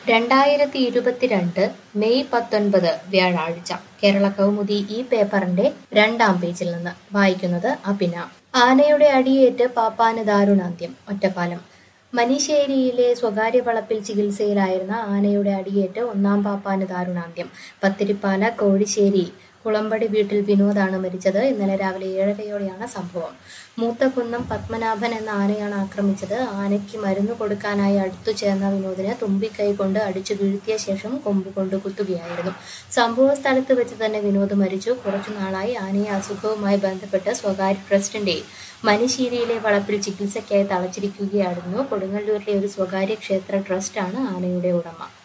2022 May 19 വ്യാഴാഴ്ച കേരള കൗമുദി ഈ പേപ്പറിന്റെ 2-ാം പേജിൽ നിന്ന് വായിക്കുന്നത് അഭിന. ആനയുടെ അടിയേറ്റ് പാപ്പാന് ദാരുണാന്ത്യം. ഒറ്റപ്പാലം. മനിശ്ശേരിയിലെ സ്വകാര്യ വളപ്പിൽ ചികിത്സയിലായിരുന്ന ആനയുടെ അടിയേറ്റ് ഒന്നാം പാപ്പാന് ദാരുണാന്ത്യം. പത്തിരിപ്പാല കോഴിശ്ശേരി കുളമ്പടി വീട്ടിൽ വിനോദാണ് മരിച്ചത്. ഇന്നലെ രാവിലെ 7:30-യോടെയാണ് സംഭവം. മൂത്തകുന്നം പത്മനാഭൻ എന്ന ആനയാണ് ആക്രമിച്ചത്. ആനയ്ക്ക് മരുന്ന് കൊടുക്കാനായി അടുത്തു ചേർന്ന വിനോദിന് തുമ്പിക്കൈ കൊണ്ട് അടിച്ചു വീഴ്ത്തിയ ശേഷം കൊമ്പുകൊണ്ട് കുത്തുകയായിരുന്നു. സംഭവ സ്ഥലത്ത് വെച്ച് തന്നെ വിനോദ് മരിച്ചു. കുറച്ചുനാളായി ആനയെ അസുഖവുമായി ബന്ധപ്പെട്ട് സ്വകാര്യ ട്രസ്റ്റിന്റെ മനിശ്ശേരിയിലെ വളപ്പിൽ ചികിത്സയ്ക്കായി തളച്ചിരിക്കുകയായിരുന്നു. കൊടുങ്ങല്ലൂരിലെ ഒരു സ്വകാര്യ ക്ഷേത്ര ട്രസ്റ്റാണ് ആനയുടെ ഉടമ.